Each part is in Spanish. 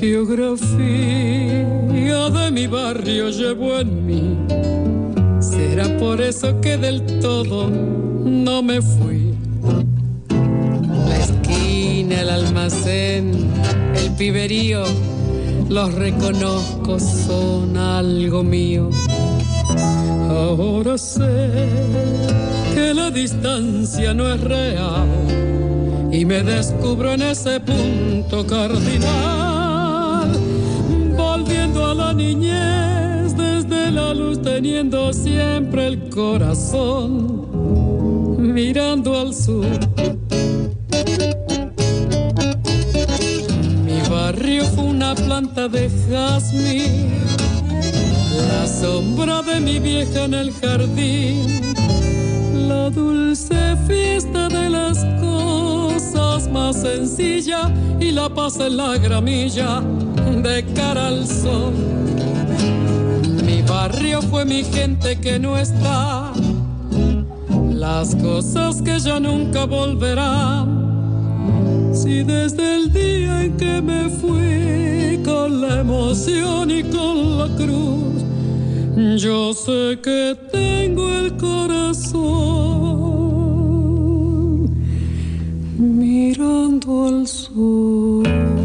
geografía de mi barrio llevo en mí. Será por eso que del todo no me fui. La esquina, el almacén, el piberío, los reconozco, son algo mío. Ahora sé que la distancia no es real y me descubro en ese punto cardinal, volviendo a la niñez desde la luz, teniendo siempre el corazón mirando al sur. Mi barrio fue una planta de jazmín, la sombra de mi vieja en el jardín, la dulce fiesta de las cosas más sencillas y la paz en la gramilla de cara al sol. Mi barrio fue mi gente que no está, las cosas que ya nunca volverán. Si desde el día en que me fui con la emoción y con la cruz, yo sé que tengo el corazón mirando al sur.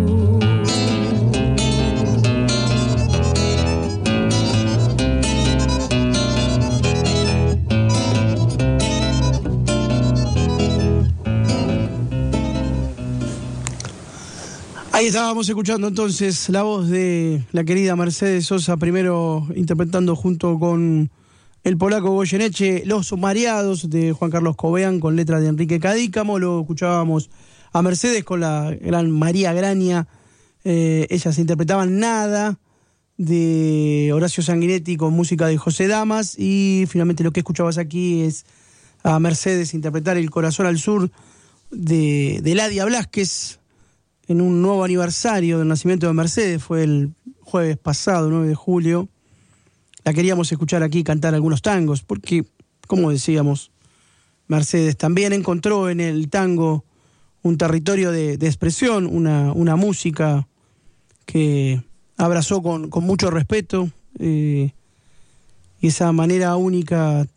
Ahí estábamos escuchando entonces la voz de la querida Mercedes Sosa, primero interpretando junto con el polaco Goyeneche Los Mareados de Juan Carlos Cobean con letra de Enrique Cadícamo. Luego escuchábamos a Mercedes con la gran María Graña, ellas interpretaban Nada de Horacio Sanguinetti con música de José Damas, y finalmente lo que escuchabas aquí es a Mercedes interpretar El Corazón al Sur de Ladia Blasquez, en un nuevo aniversario del nacimiento de Mercedes. Fue el jueves pasado, 9 de julio. La queríamos escuchar aquí cantar algunos tangos, porque, como decíamos, Mercedes también encontró en el tango un territorio de expresión, una música que abrazó con mucho respeto, y esa manera única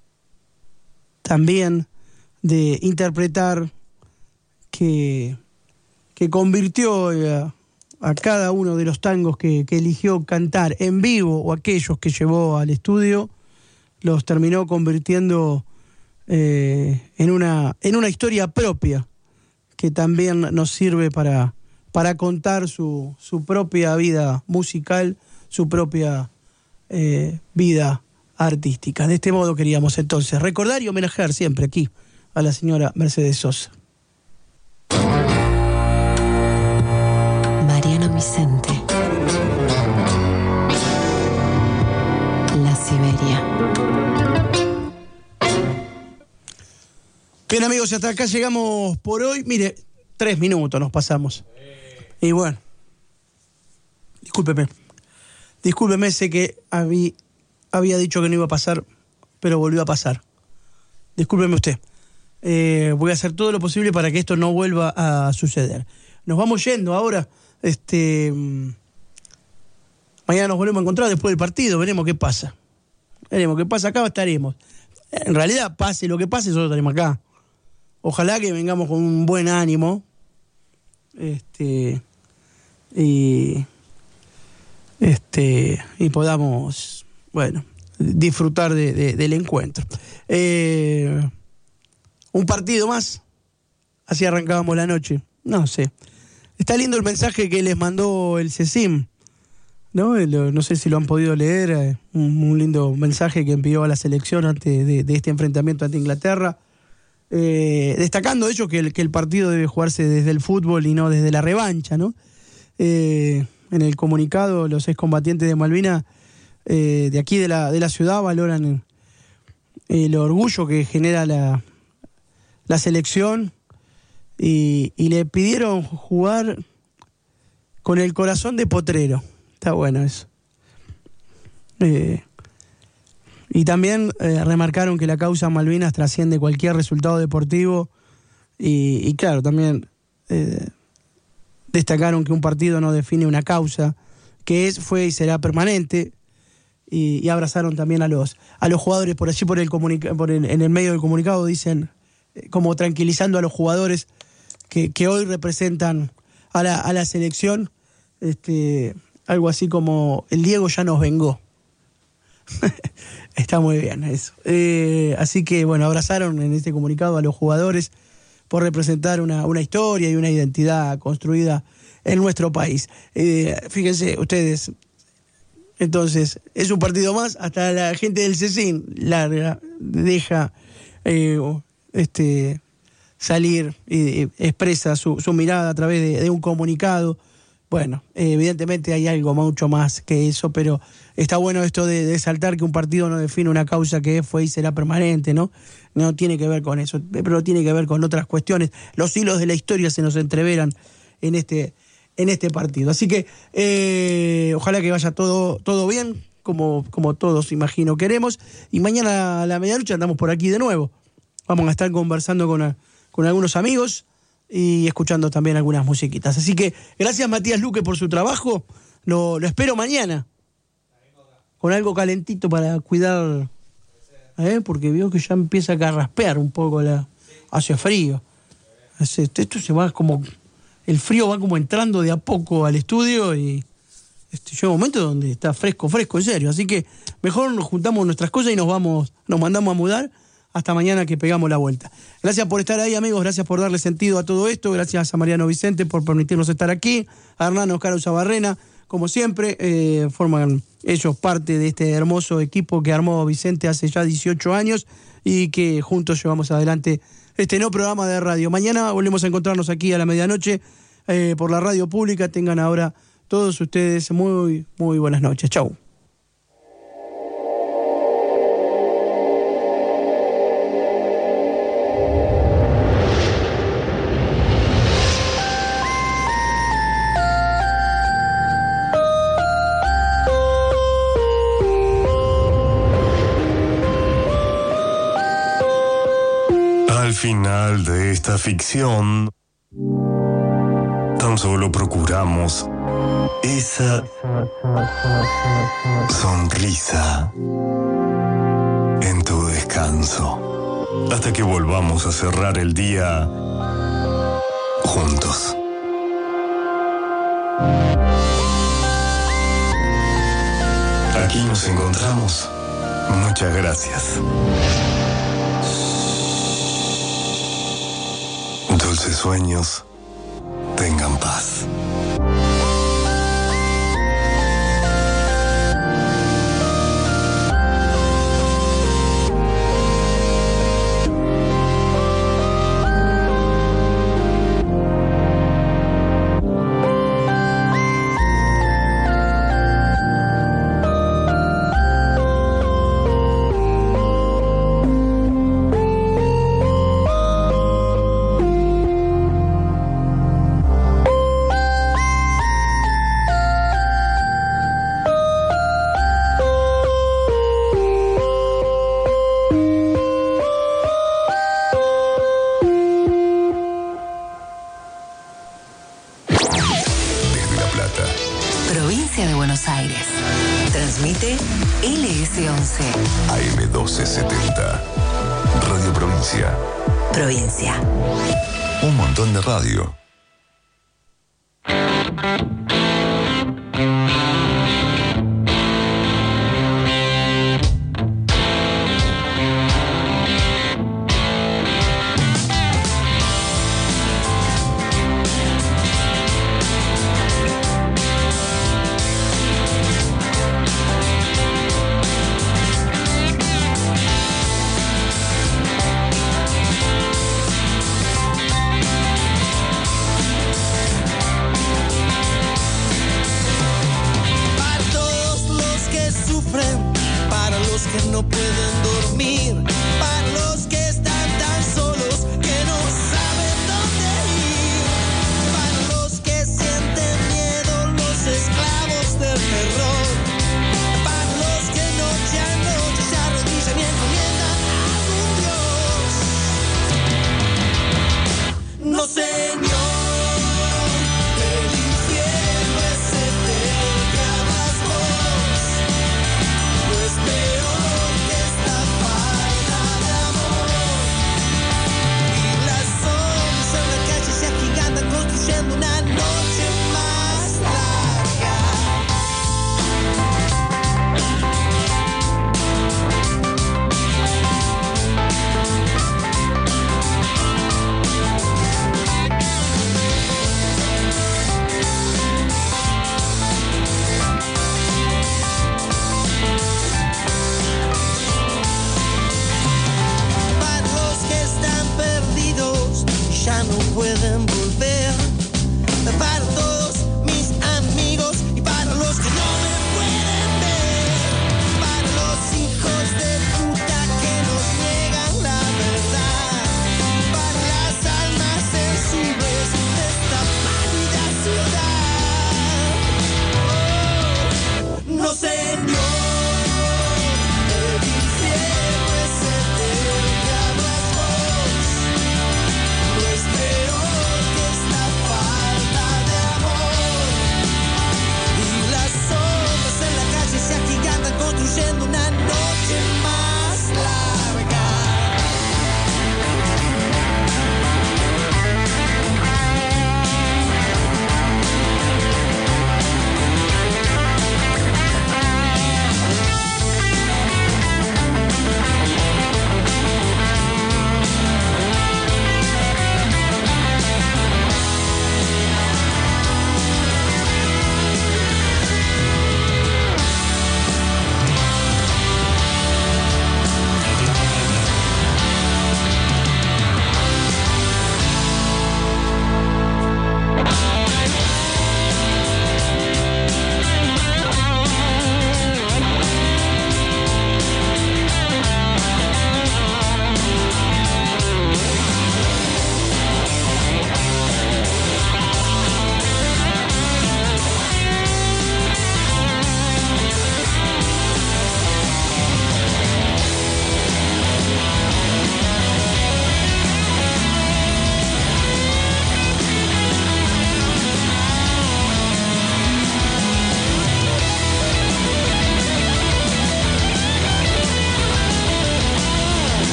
también de interpretar que convirtió a cada uno de los tangos que eligió cantar en vivo o aquellos que llevó al estudio, los terminó convirtiendo en una historia propia que también nos sirve para contar su propia vida musical, su propia vida artística. De este modo queríamos entonces recordar y homenajear siempre aquí a la señora Mercedes Sosa. Mariano Vicente, La Siberia. Bien, amigos, hasta acá llegamos por hoy. Mire, 3 minutos nos pasamos. Y bueno, discúlpeme, sé que había dicho que no iba a pasar, pero volvió a pasar. Discúlpeme usted. Voy a hacer todo lo posible para que esto no vuelva a suceder. Nos vamos yendo ahora. Mañana nos volvemos a encontrar después del partido. Veremos qué pasa. Acá estaremos. En realidad, pase lo que pase, nosotros estaremos acá. Ojalá que vengamos con un buen ánimo. Y podamos, bueno, disfrutar del encuentro. Un partido más. Así arrancábamos la noche. No sé. Está lindo el mensaje que les mandó el CECIM, ¿no? No sé si lo han podido leer. Un lindo mensaje que envió a la selección antes de este enfrentamiento ante Inglaterra. Destacando de hecho que el partido debe jugarse desde el fútbol y no desde la revancha, ¿no? En el comunicado, los excombatientes de Malvinas de aquí de la ciudad valoran el orgullo que genera la selección y le pidieron jugar con el corazón de potrero. Está bueno eso. Y también remarcaron que la causa Malvinas trasciende cualquier resultado deportivo y claro, también destacaron que un partido no define una causa, que fue y será permanente, y abrazaron también a los jugadores. Por allí en el medio del comunicado dicen, como tranquilizando a los jugadores que hoy representan a la selección, algo así como el Diego ya nos vengó. Está muy bien eso. Así que bueno, abrazaron en este comunicado a los jugadores por representar una historia y una identidad construida en nuestro país. Fíjense ustedes, entonces es un partido más, hasta la gente del CECIN larga, deja salir y expresa su mirada a través de un comunicado. Bueno, evidentemente hay algo mucho más que eso, pero está bueno esto de saltar que un partido no define una causa que fue y será permanente, ¿no? No tiene que ver con eso, pero tiene que ver con otras cuestiones. Los hilos de la historia se nos entreveran en este partido. Así que ojalá que vaya todo bien, como todos imagino queremos. Y mañana a la medianoche andamos por aquí de nuevo. Vamos a estar conversando con algunos amigos y escuchando también algunas musiquitas. Así que gracias Matías Luque por su trabajo. Lo espero mañana con algo calentito para cuidar, porque veo que ya empieza a carraspear un poco, hace frío. Esto se va como, el frío va como entrando de a poco al estudio y llega un momento donde está fresco, en serio. Así que mejor nos juntamos nuestras cosas y nos mandamos a mudar. Hasta mañana que pegamos la vuelta. Gracias por estar ahí, amigos. Gracias por darle sentido a todo esto. Gracias a Mariano Vicente por permitirnos estar aquí. A Hernán Oscar Usabarrena, como siempre, forman ellos parte de este hermoso equipo que armó Vicente hace ya 18 años y que juntos llevamos adelante este nuevo programa de radio. Mañana volvemos a encontrarnos aquí a la medianoche por la radio pública. Tengan ahora todos ustedes muy, muy buenas noches. Chau. Al final de esta ficción, tan solo procuramos esa sonrisa en tu descanso, hasta que volvamos a cerrar el día juntos. Aquí nos encontramos. Muchas gracias. Dulces sueños, tengan paz. Transmite LS11 AM1270 Radio Provincia. Provincia. Un montón de radio.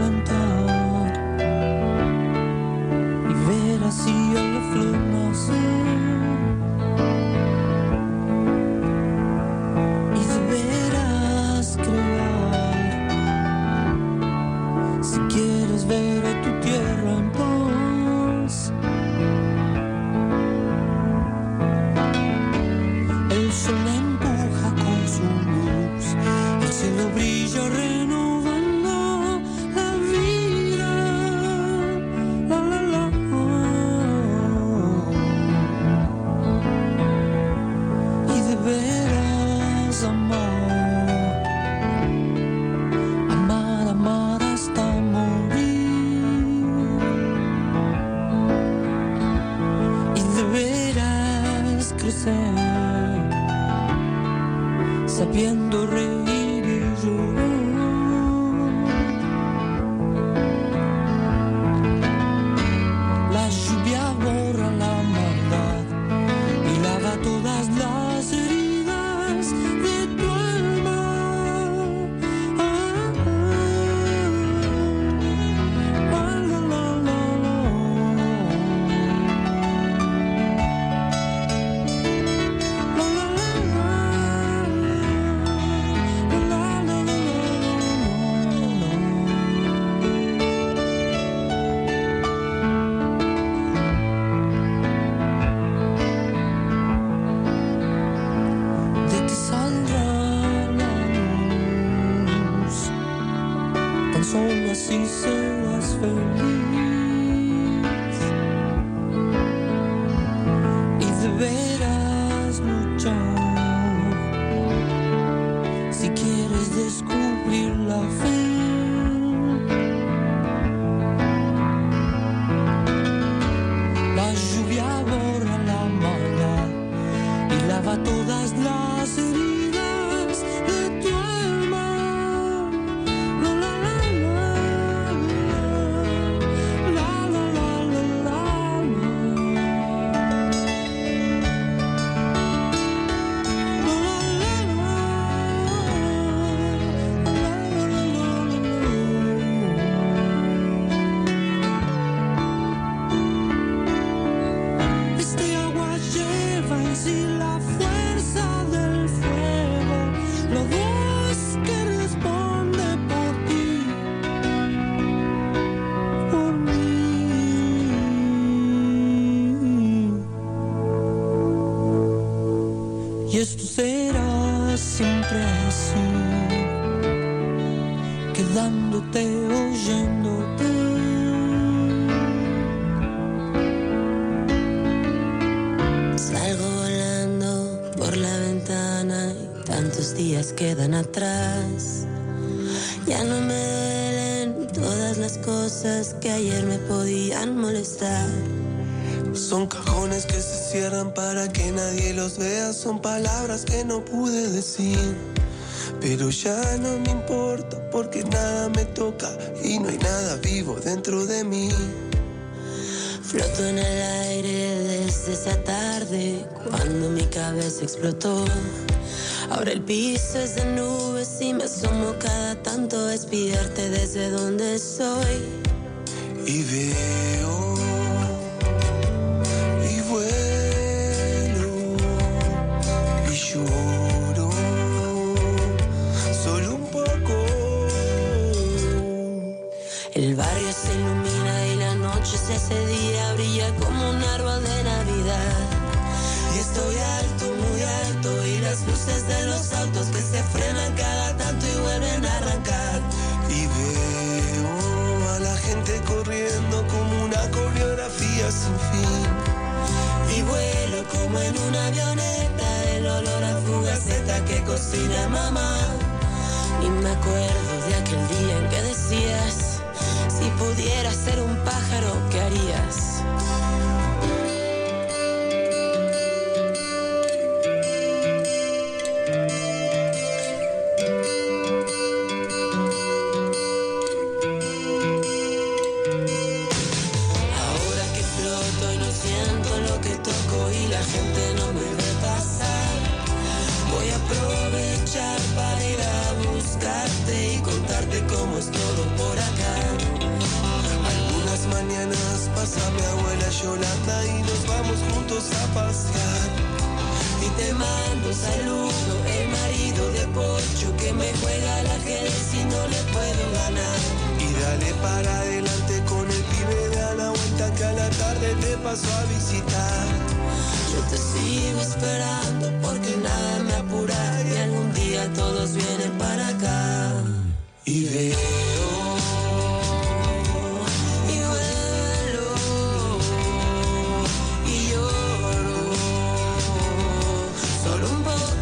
plantar y ver así a la flor nacer. Y deberás crear si quieres ver a tu tierra en paz. El sol empuja con su luz, el cielo brilla renovando la vida. La, la, la. Y deberás amar, amar, amar hasta morir. Y deberás crecer, sabiendo reír y llorar. La lluvia borra la maldad y lava todas las heridas de tu alma. La, la, la, la. La, la, la, de ti saldrá la luz, tan solo así serás feliz. Y deberás luchar si quieres descubrir la fe. La lluvia borra la maldad y lava todas las heridas de tu alma. La, la, la, la, la, la, la, la, este agua lleva en sí la fuerza del fuego, la voz que responde por ti, por mí. Y esto será siempre así, quedándote, oyéndote. Salgo volando por la ventana y tantos días quedan atrás. Ya no me duelen todas las cosas que ayer me podían molestar. Son cajones que se cierran para que nadie los vea. Son palabras que no pude decir, pero ya no me importa porque nada me toca y no hay nada vivo dentro de mí. Floto en el aire desde esa tarde cuando mi cabeza explotó. Ahora el piso es de nubes y me asomo cada tanto a espiarte desde donde estoy. Y veo y vuelo y lloro solo un poco. El barrio se ilumina y la noche se hace día, brilla como un árbol de Navidad. Y estoy alto, muy alto, y las luces de los autos que se frenan cada tanto y vuelven a arrancar. Y veo a la gente corriendo como una coreografía sin fin. Y vuelo como en una avioneta, el olor a fugaceta que cocina mamá. Y me acuerdo de aquel día en que decías, si pudieras ser un pájaro, ¿qué harías? Ahora que floto y no siento lo que toco y la gente no me ve pasar, voy a aprovechar para ir a buscarte y contarte cómo estoy. pasa mi abuela Yolanda y nos vamos juntos a pasear. Y te mando un saludo, el marido de Pocho que me juega al ajedrez y no le puedo ganar. Y dale para adelante con el pibe de a la vuelta que a la tarde te paso a visitar. Yo te sigo esperando porque nada me apura y algún día todos vienen para acá. Y veo y vuelo y lloro solo un poco.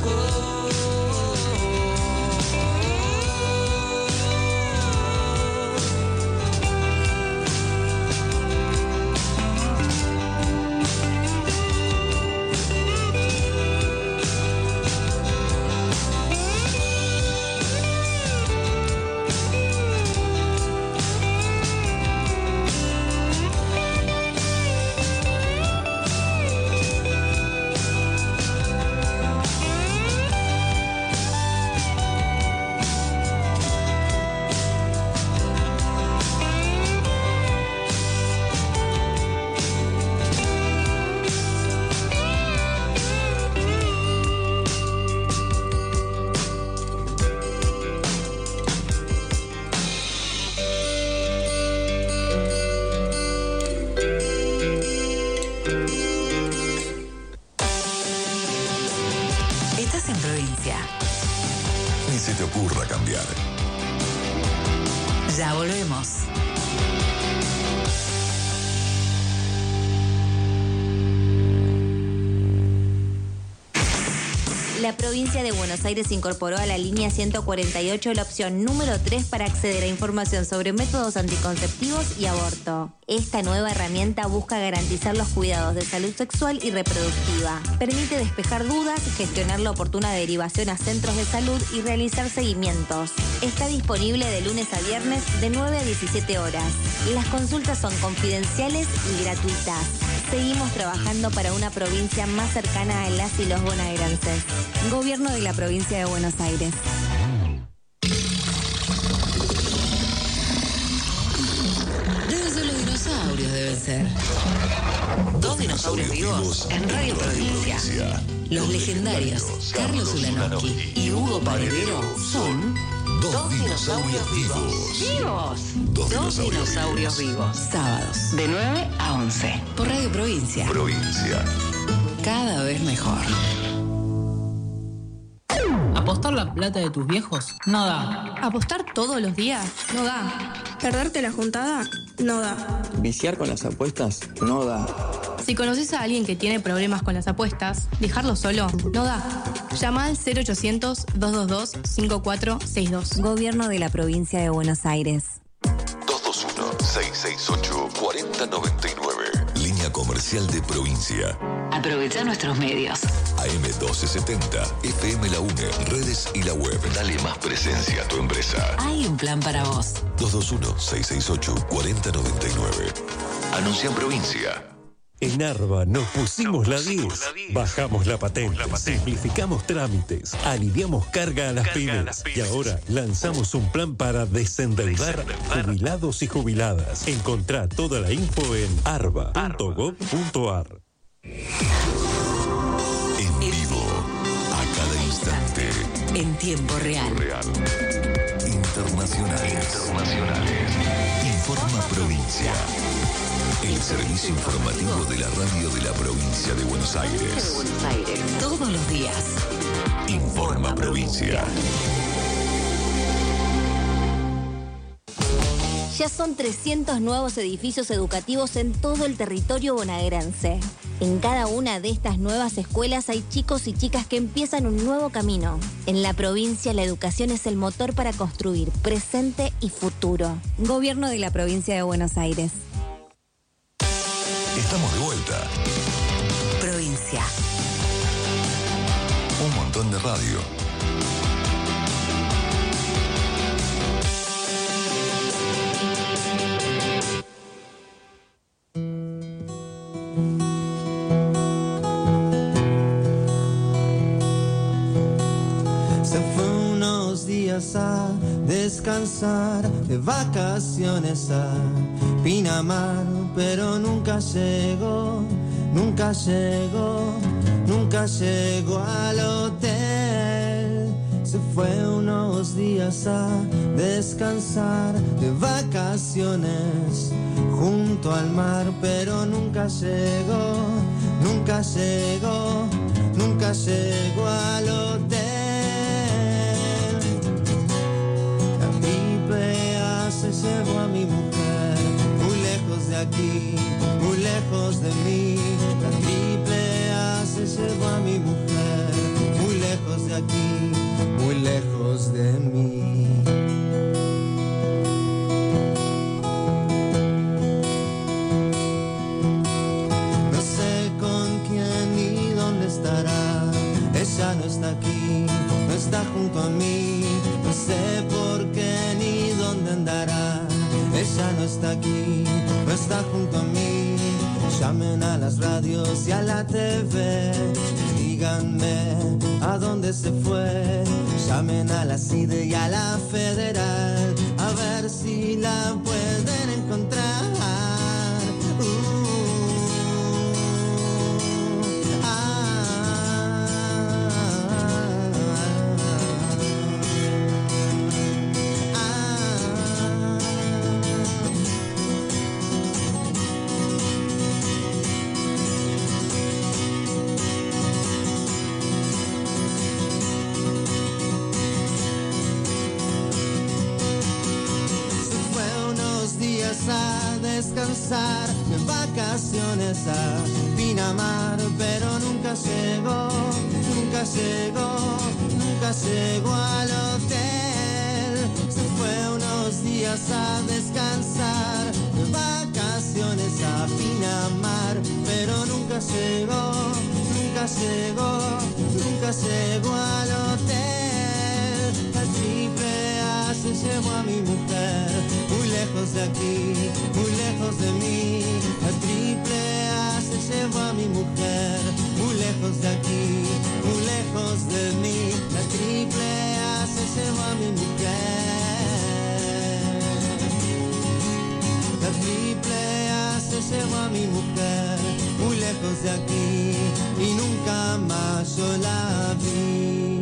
Estás en provincia. Ni se te ocurra cambiar. Ya volvemos. La provincia de Buenos Aires incorporó a la línea 148 la opción número 3 para acceder a información sobre métodos anticonceptivos y aborto. Esta nueva herramienta busca garantizar los cuidados de salud sexual y reproductiva. Permite despejar dudas, gestionar la oportuna derivación a centros de salud y realizar seguimientos. Está disponible de lunes a viernes de 9 a 17 horas. Las consultas son confidenciales y gratuitas. Seguimos trabajando para una provincia más cercana a las y los bonaerenses. Gobierno de la provincia de Buenos Aires. Deben ser los dinosaurios, deben ser. Dos dinosaurios vivos en Radio Provincia. Los legendarios Carlos Ulanowski y Hugo Paredero son Dos dinosaurios vivos. ¡Vivos! Dos dinosaurios vivos. Sábados, de 9 a 11. Por Radio Provincia. Provincia. Cada vez mejor. ¿Apostar la plata de tus viejos? No da. ¿Apostar todos los días? No da. ¿Perderte la juntada? No da. ¿Viciar con las apuestas? No da. Si conoces a alguien que tiene problemas con las apuestas, dejarlo solo no da. Llama al 0800-222-5462. Gobierno de la provincia de Buenos Aires. 221-668-4099. Línea comercial de provincia. Aprovecha nuestros medios. AM1270, FM La UNE, redes y la web. Dale más presencia a tu empresa. Hay un plan para vos. 221-668-4099. Anuncia en provincia. En Arba nos pusimos la 10, bajamos la patente, simplificamos trámites, aliviamos carga a las pymes y ahora lanzamos un plan para desendeudar jubilados y jubiladas. Encontrá toda la info en arba.gov.ar. En vivo, a cada instante. En tiempo real. Internacionales. Informa Provincia. El servicio informativo de la radio de la provincia de Buenos Aires. Todos los días. Informa Provincia. Ya son 300 nuevos edificios educativos en todo el territorio bonaerense. En cada una de estas nuevas escuelas hay chicos y chicas que empiezan un nuevo camino. En la provincia, la educación es el motor para construir presente y futuro. Gobierno de la provincia de Buenos Aires. Estamos de vuelta. Provincia. Un montón de radio. Se fue unos días a descansar descansar de vacaciones a Pinamar, pero nunca llegó, nunca llegó, nunca llegó al hotel. Se fue unos días a descansar de vacaciones junto al mar, pero nunca llegó, nunca llegó, nunca llegó al hotel. La triple A se llevó a mi mujer muy lejos de aquí, muy lejos de mí. La triple A se llevó a mi mujer muy lejos de aquí, muy lejos de mí. No sé con quién ni dónde estará. Ella no está aquí, no está junto a mí. No sé por qué ni dónde andará. Ella no está aquí, no está junto a mí. Llamen a las radios y a la TV, díganme a dónde se fue. Llamen a la CIDE y a la Federal, a ver si la pueden encontrar. A descansar de vacaciones a Pinamar, pero nunca llegó, nunca llegó, nunca llegó al hotel. Se fue unos días a descansar de vacaciones a Pinamar, pero nunca llegó, nunca llegó, nunca llegó al hotel. La triple A se llevó a mi mujer muy lejos de aquí, muy lejos de mí. La triple A se llevó a mi mujer muy lejos de aquí, muy lejos de mí. La triple A se llevó a mi mujer. La triple A se llevó a mi mujer muy lejos de aquí y nunca más yo la vi.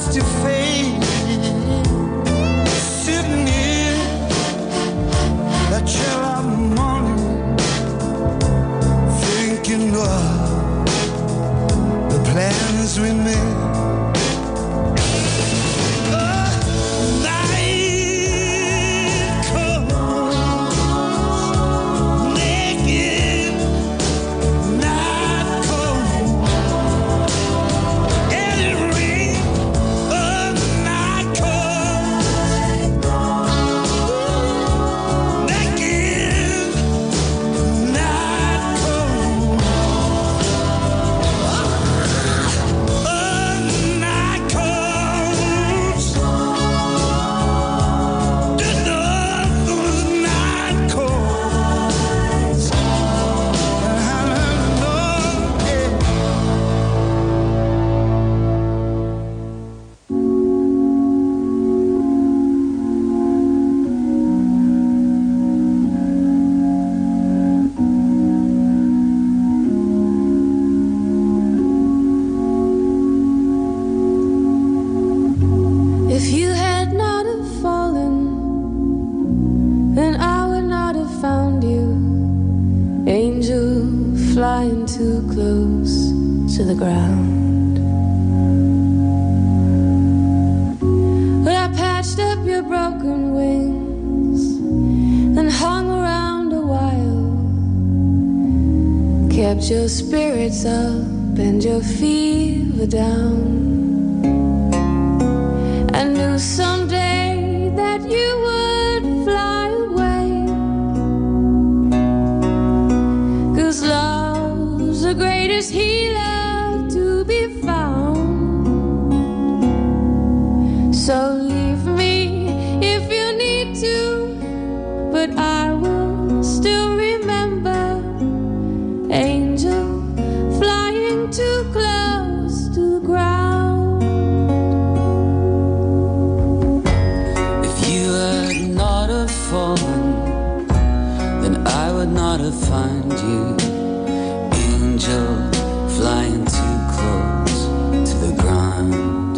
to fade, sitting in that chill out morning, thinking of the plans we made. Too close to the ground. But I patched up your broken wings and hung around a while, kept your spirits up and your fever down. I knew someday that you would fly away, 'cause love's the greatest healer to be found. So leave me if you need to, but I will still remember. Angel flying too close to the ground. If you had not have fallen, then I would not have found you. Angel flying too close to the ground.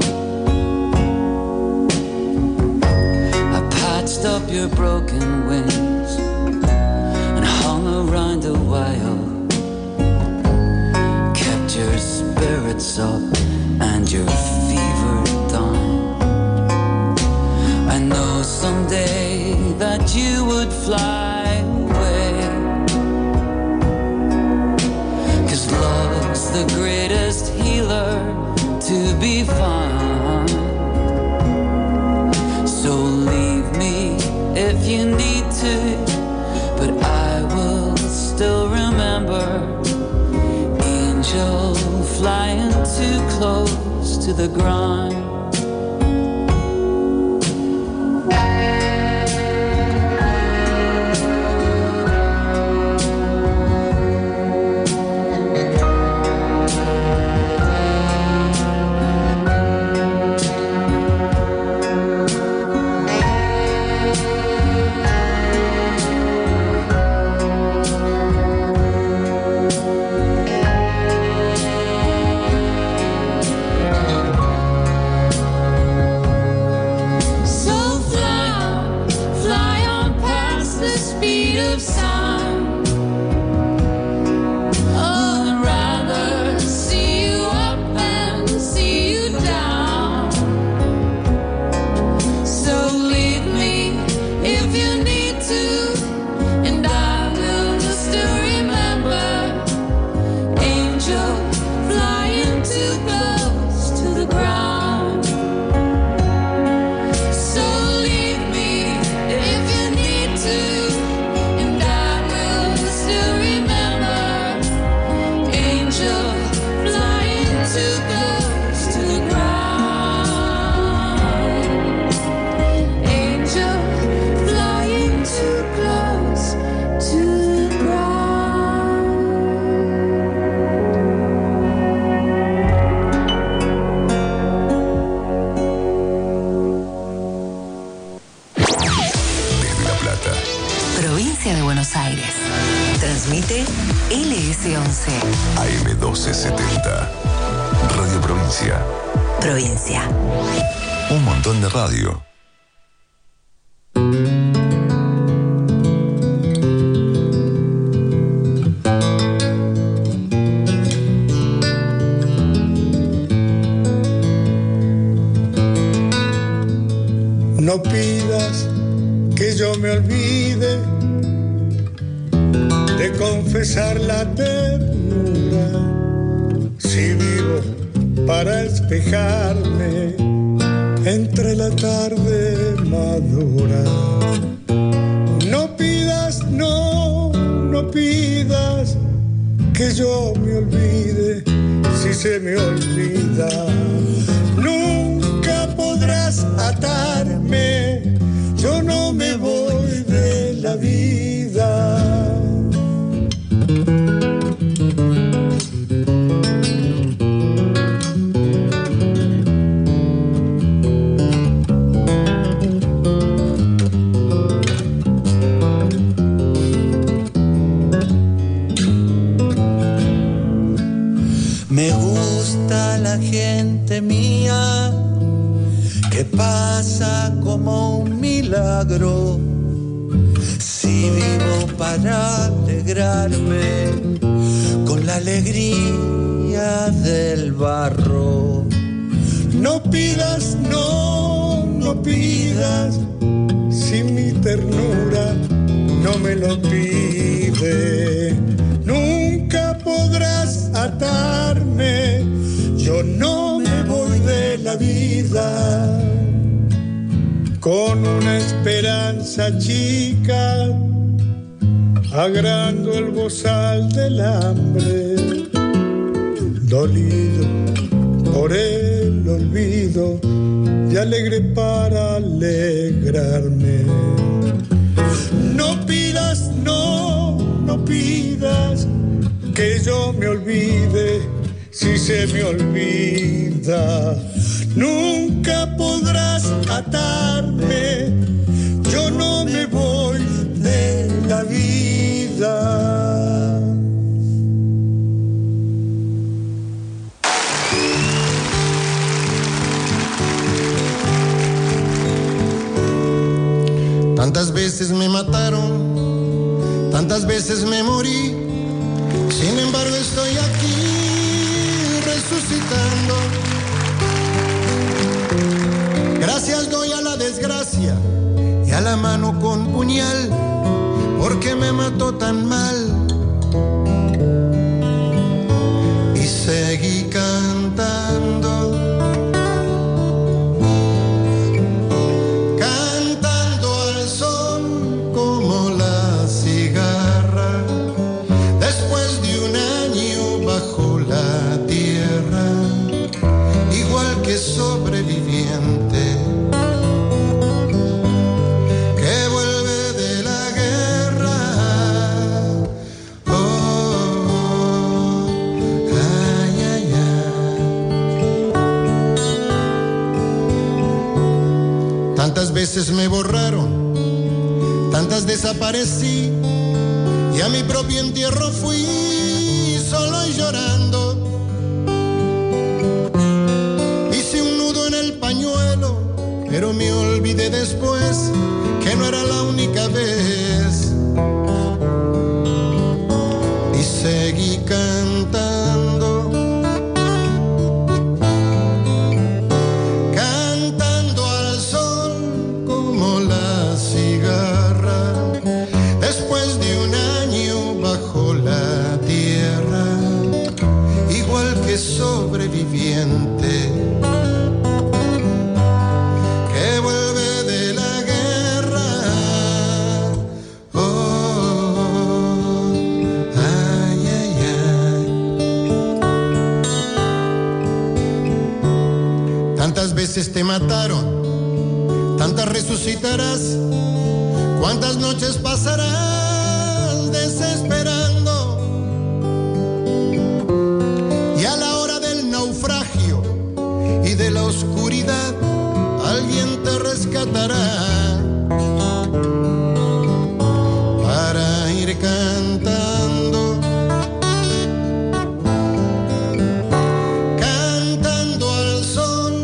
I patched up your broken wings and hung around a while, kept your spirits up and your fever down. I know someday that you would fly away, 'cause love's the greatest healer to be found. So leave me if you need to, but I will still remember. Angel flying too close to the ground. Provincia de Buenos Aires. Transmite LS11. AM 1270. Radio Provincia. Provincia. Un montón de radio. No pidas que yo me olvide de confesar la ternura, si vivo para espejarme entre la tarde madura. No pidas, no pidas que yo me olvide, si se me olvida nunca podrás atarme, yo no me voy de la vida. Me gusta la gente mía que pasa como un milagro. Si vivo para alegrarme con la alegría del barro. No pidas, no pidas, si mi ternura no me lo pide. Nunca podrás atarme, yo no me voy de la vida. Con una esperanza chica, agrando el bozal del hambre, dolido por el olvido y alegre para alegrarme. No pidas, no pidas que yo me olvide, si se me olvida nunca podrás atarme, yo no me voy de la vida. Tantas veces me mataron, tantas veces me morí, sin embargo estoy aquí resucitando. Gracias doy a la desgracia y a la mano con puñal, porque me mató tan mal. Y seguí cantando, cantando al sol como la cigarra, después de un año bajo la tierra, igual que sobreviviente que vuelve de la guerra. Oh, ay, ay, ay. Tantas veces me borraron, tantas desaparecí, y a mi propio entierro fui solo y llorando. Hice un nudo en el pañuelo, pero me olvidé después que no era la única vez. Y seguí cantando, cantando al sol como la cigarra, después de un año bajo la tierra, igual que sobreviviente que vuelve de la guerra. Oh, ay, ay, ay. Tantas veces te mataron, tantas resucitarás, cuántas noches pasarás desesperando, y a la hora del naufragio y de la oscuridad alguien te rescatará para ir cantando, cantando al sol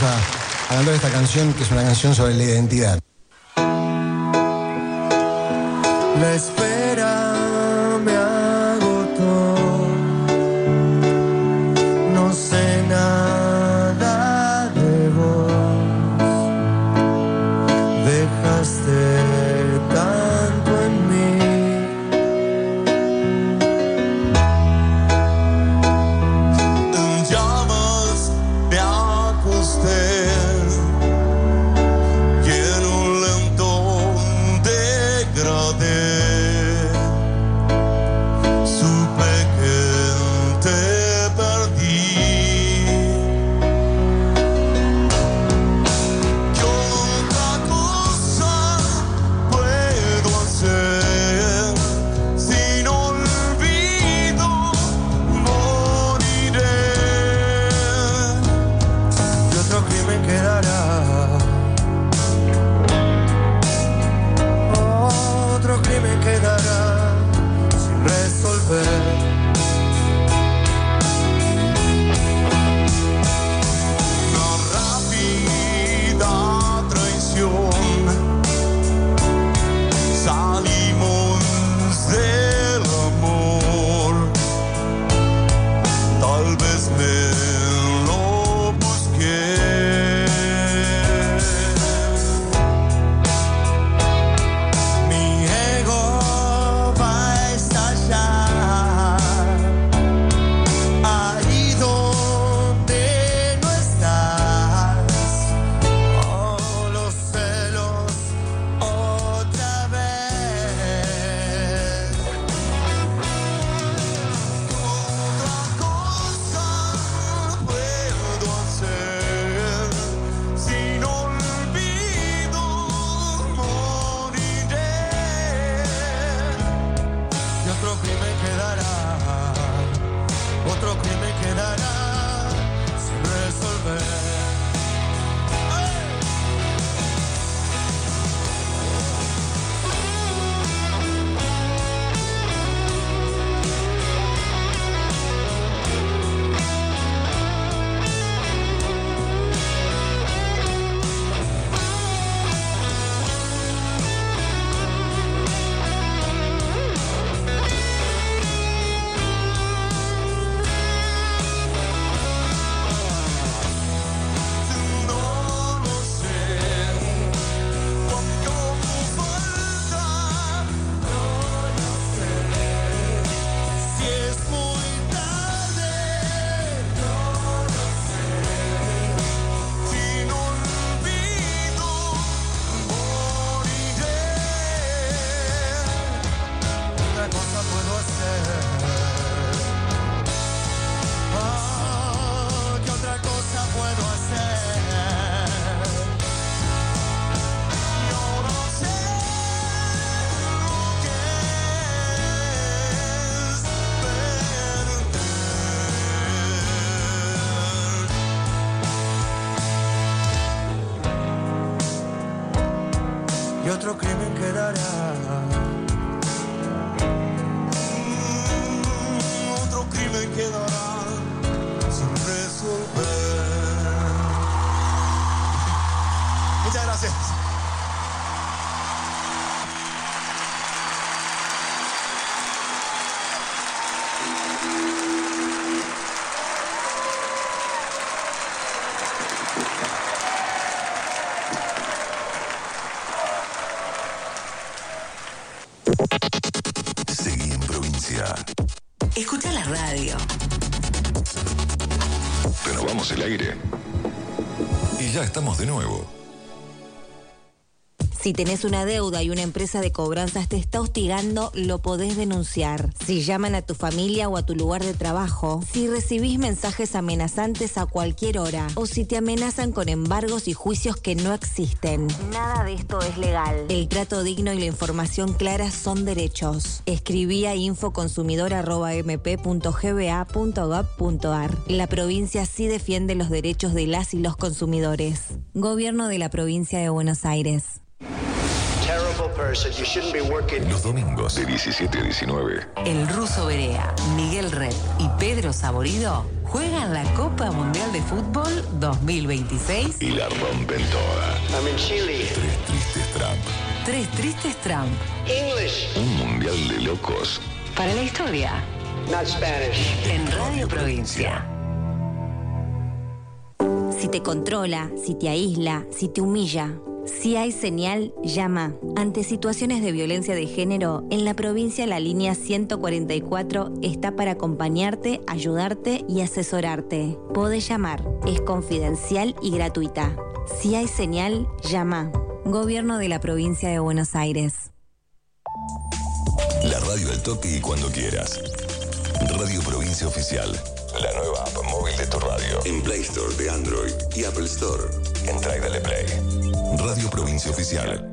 hablando de esta canción, que es una canción sobre la identidad. La espera me agotó, no sé nada de vos, dejaste tanto en mí. En llamas me acosté y en un lento degradé supe que te perdí. ¿Qué otra cosa puedo hacer? Sin olvido moriré y otro crimen quedará. Otro crimen quedará sin resolver. Una rápida traición. Salimos del amor. Tal vez me lo busqué. Mi ego va a estallar ahí donde no estás. Oh, los celos otra vez. Otra cosa puedo hacer. Sin olvido moriré y otro crimen quedará. Otro crimen quedará sin resolver. No lo sé cuánto falta. No lo sé si es muy tarde. No lo sé. Sin olvido moriré. Otra cosa puedo hacer. ¿Qué otra cosa puedo hacer? Yo no sé lo que es perder. Y otro crimen quedará. Otro crimen quedará sin resolver. Muchas gracias. Seguí en provincia. Escucha la radio. Renovamos el aire. Y ya estamos de nuevo. Si tenés una deuda y una empresa de cobranzas te está hostigando, lo podés denunciar. Si llaman a tu familia o a tu lugar de trabajo, si recibís mensajes amenazantes a cualquier hora, o si te amenazan con embargos y juicios que no existen. Nada de esto es legal. El trato digno y la información clara son derechos. Escribí a infoconsumidor@mp.gba.gov.ar. La provincia sí defiende los derechos de las y los consumidores. Gobierno de la Provincia de Buenos Aires. Terrible Los domingos de 17 a 19. El Ruso Berea, Miguel Red y Pedro Saborido juegan la Copa Mundial de Fútbol 2026 Y la rompen toda. Tres tristes Trump. Un mundial de locos. para la historia. En Radio Provincia. Si te controla, si te aísla, si te humilla, si hay señal, llama. Ante situaciones de violencia de género, en la provincia la línea 144 está para acompañarte, ayudarte y asesorarte. Podés llamar, es confidencial y gratuita. Si hay señal, llama. Gobierno de la Provincia de Buenos Aires. La radio al toque y cuando quieras. Radio Provincia Oficial. La nueva app móvil de tu radio. En Play Store de Android y Apple Store. Entra y dale play. Radio Provincia Oficial.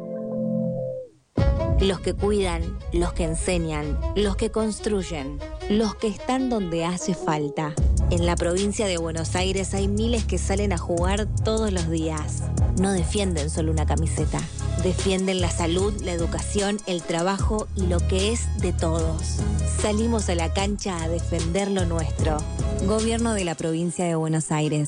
Los que cuidan, los que enseñan, los que construyen, los que están donde hace falta. En la provincia de Buenos Aires hay miles que salen a jugar todos los días. No defienden solo una camiseta. Defienden la salud, la educación, el trabajo y lo que es de todos. Salimos a la cancha a defender lo nuestro. Gobierno de la Provincia de Buenos Aires.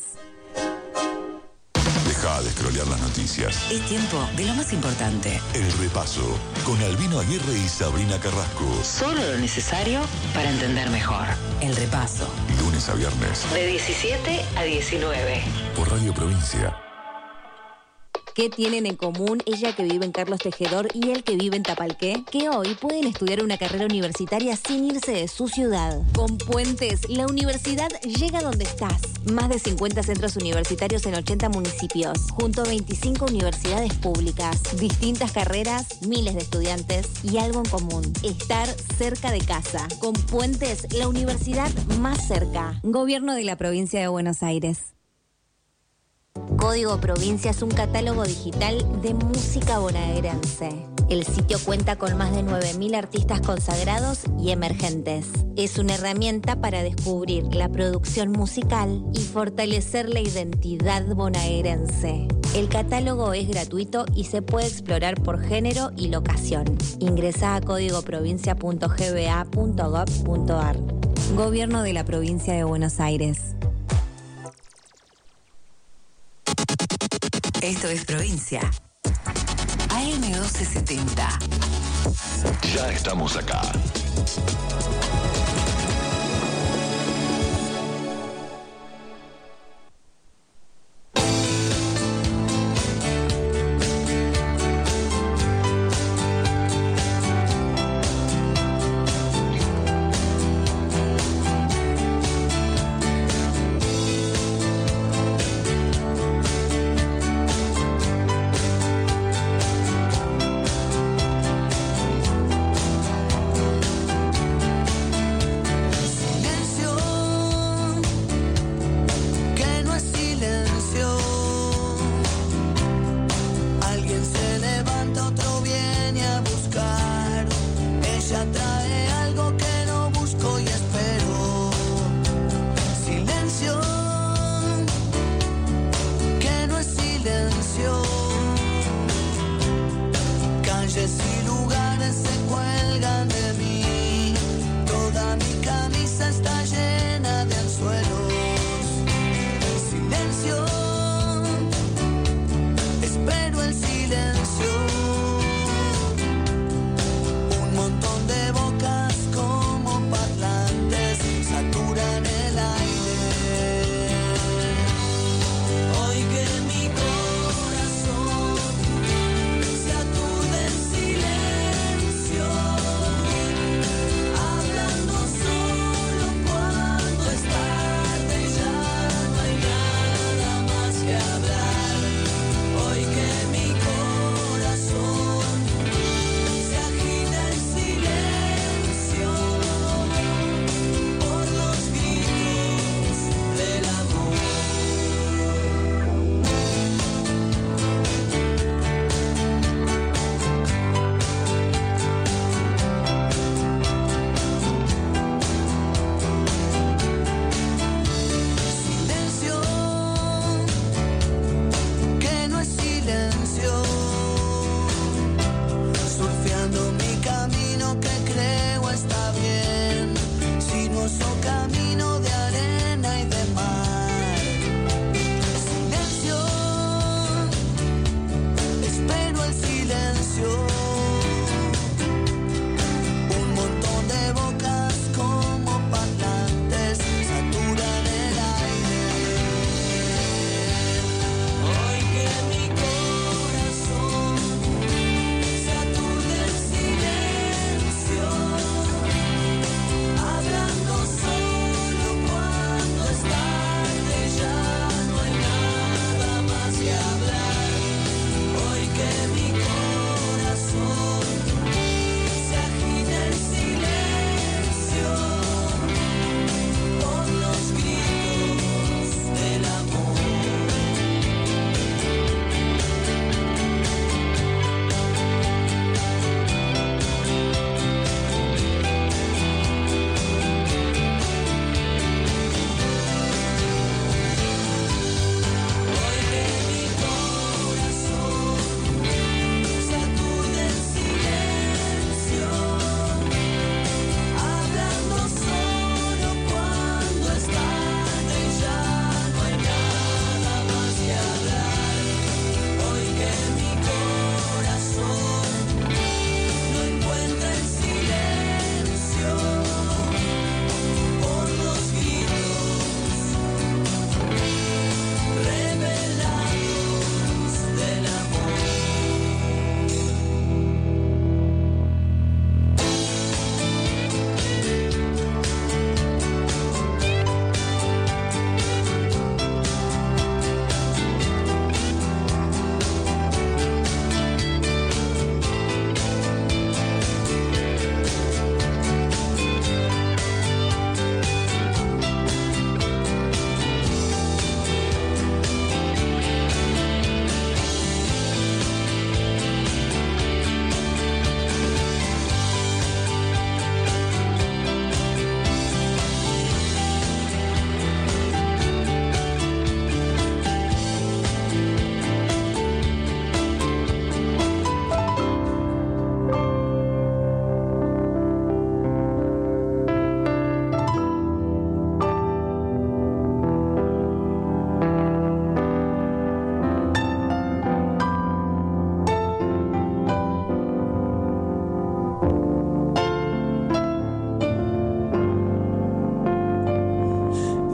Deja de scrollear las noticias. Es tiempo de lo más importante. El repaso con Albino Aguirre y Sabrina Carrasco. Solo lo necesario para entender mejor. El repaso. Lunes a viernes. De 17 a 19. Por Radio Provincia. ¿Qué tienen en común ella que vive en Carlos Tejedor y él que vive en Tapalqué? Que hoy pueden estudiar una carrera universitaria sin irse de su ciudad. Con Puentes, la universidad llega donde estás. Más de 50 centros universitarios en 80 municipios, junto a 25 universidades públicas. Distintas carreras, miles de estudiantes y algo en común: estar cerca de casa. Con Puentes, la universidad más cerca. Gobierno de la Provincia de Buenos Aires. Código Provincia es un catálogo digital de música bonaerense. El sitio cuenta con más de 9.000 artistas consagrados y emergentes. Es una herramienta para descubrir la producción musical y fortalecer la identidad bonaerense. El catálogo es gratuito y se puede explorar por género y locación. Ingresá a códigoprovincia.gba.gov.ar. Gobierno de la Provincia de Buenos Aires. Esto es Provincia. AM 1270. Ya estamos acá.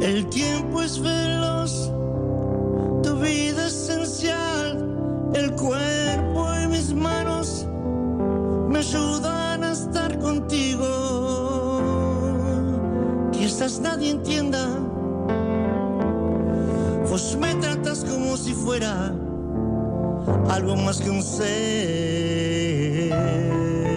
El tiempo es veloz, tu vida esencial, el cuerpo y mis manos me ayudan a estar contigo. Quizás nadie entienda, vos me tratas como si fuera algo más que un ser.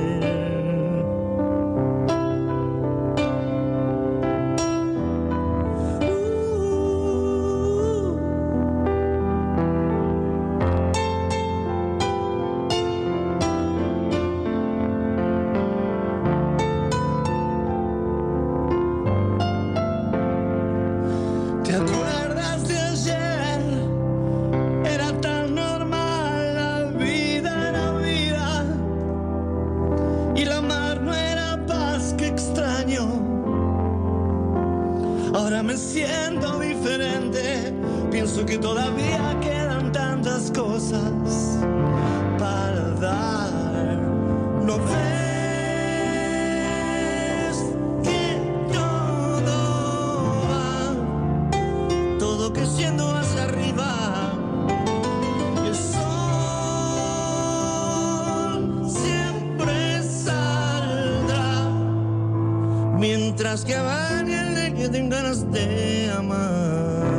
Me siento diferente, pienso que todavía quedan tantas cosas para dar. ¿No ves que todo va, todo creciendo hacia arriba? El sol siempre saldrá, mientras que bañe que tengo ganas de amar.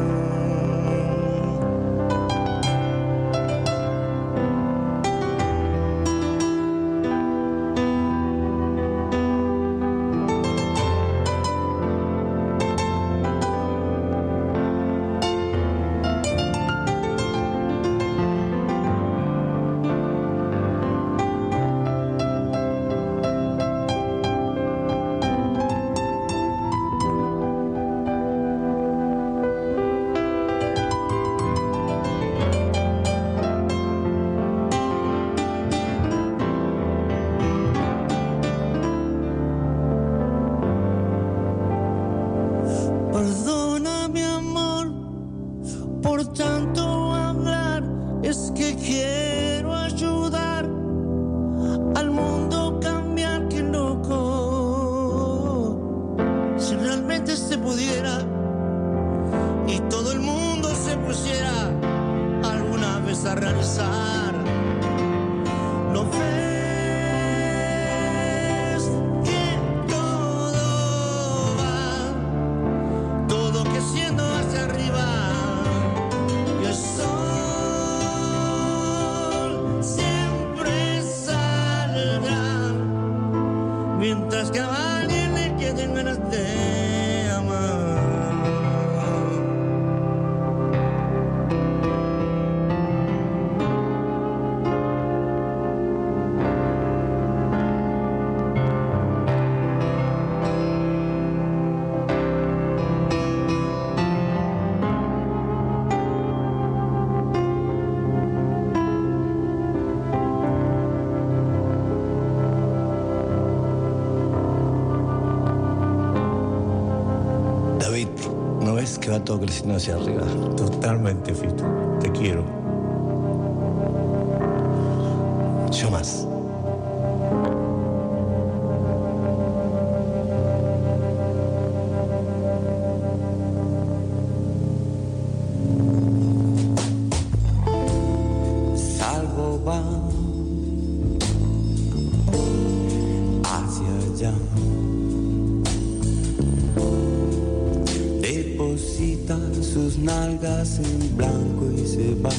Que va todo creciendo hacia arriba. Totalmente, Fito. Te quiero. Yo más. Salvo va hacia allá. Deposita sus nalgas en blanco y se va.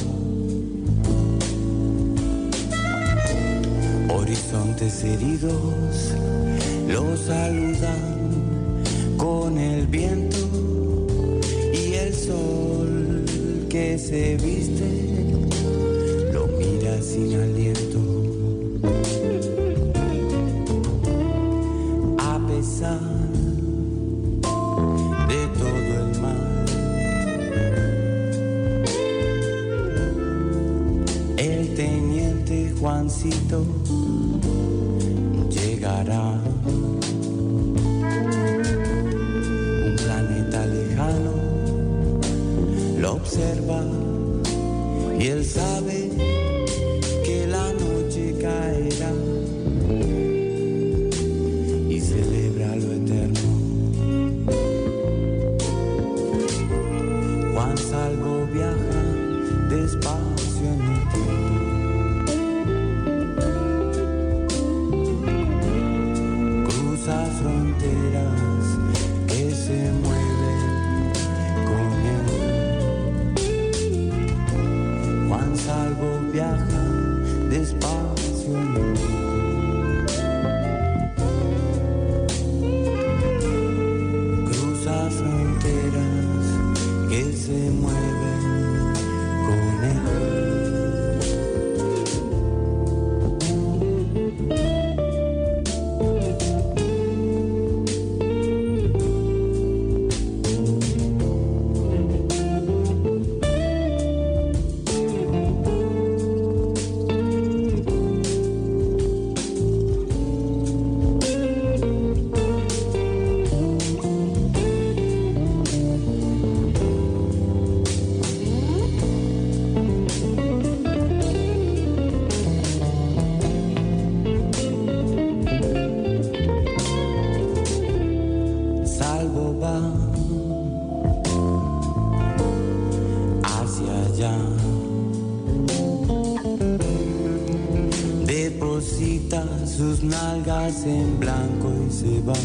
Horizontes heridos los saludan con el viento y el sol que se viste lo mira sin aliento. A pesar de todo el mal, el teniente Juancito llegará. Un planeta lejano lo observa y él sabe que la noche caerá y celebra lo eterno. fronteras que se mueven con él. Juan Salvo viaja despacio en el cruza fronteras que se mueven con él. Sus nalgas en blanco y se va.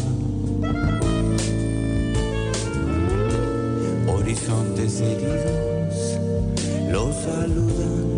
Horizontes heridos lo saludan